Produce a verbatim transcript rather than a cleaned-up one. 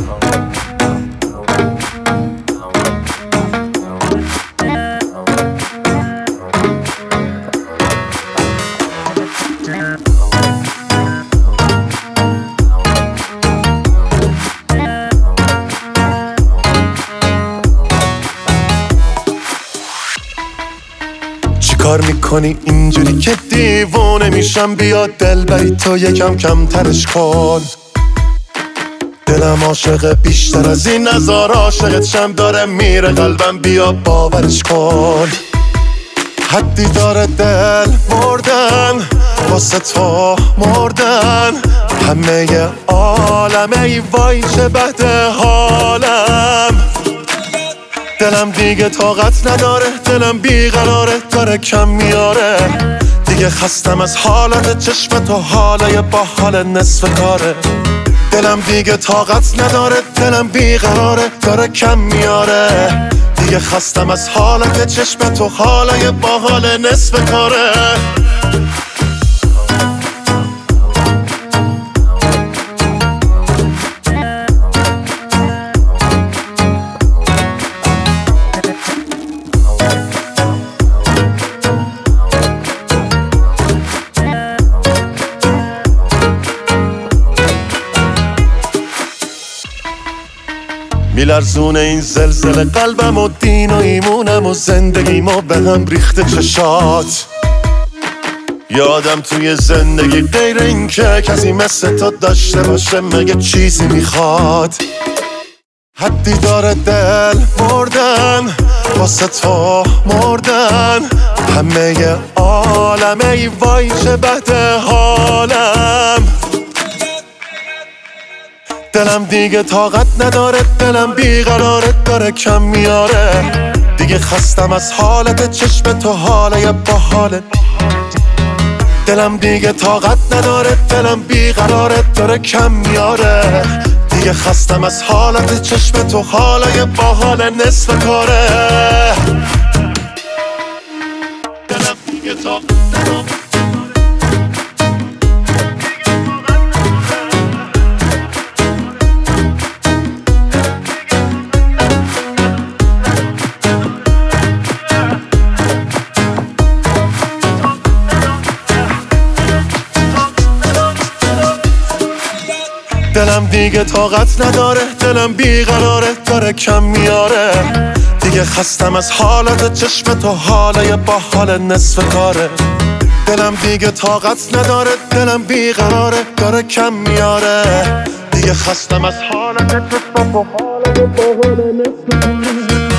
کار میکنی اینجوری که دیوونه میشم، بیا دل بری تو یکم کم ترش کن. دلم عاشق بیشتر از این نظار عاشقت شم، داره میره قلبم بیا باورش کن. حدی داره دل مردن واسه تو مردن، همه عالم ای وای چه بد حالم. دلم دیگه طاقت نداره، دلم بیقراره داره کم میاره. دیگه خستم از حالت چشم تو، حالای با حال نصف کاره. دلم دیگه طاقت نداره، دلم بیقراره داره کم میاره. دیگه خستم از حالت چشم تو، حالای با حال نصف کاره. میلرزونه این زلزله قلبم و دین و ایمونم و زندگیم و به هم ریخته چشات. یادم توی زندگی غیر این که کسی مثل تو داشته باشه مگه چیزی میخواد. حدی داره دل مردن واسه تو مردن، همه عالم ای وای چه بد حالم. دلم دیگه طاقت نداره، دلم بیقراره داره کم میاره. دیگه خستم از حالت چشم تو، حالای با حالت. دلم دیگه طاقت نداره، دلم بیقراره داره کم میاره. دیگه خستم از حالت چشم تو، حالای با حال نصف کاره. دلم دیگه طاقت نداره. دلم دیگه طاقت نداره، دلم بیقراره داره کم میاره. دیگه خستم از حالت چشم تو، حالای با حال نصف کاره. دلم دیگه طاقت نداره، دلم بیقراره داره کم میاره. دیگه خستم از حالت چشم تو، حالای با حال نصف کاره.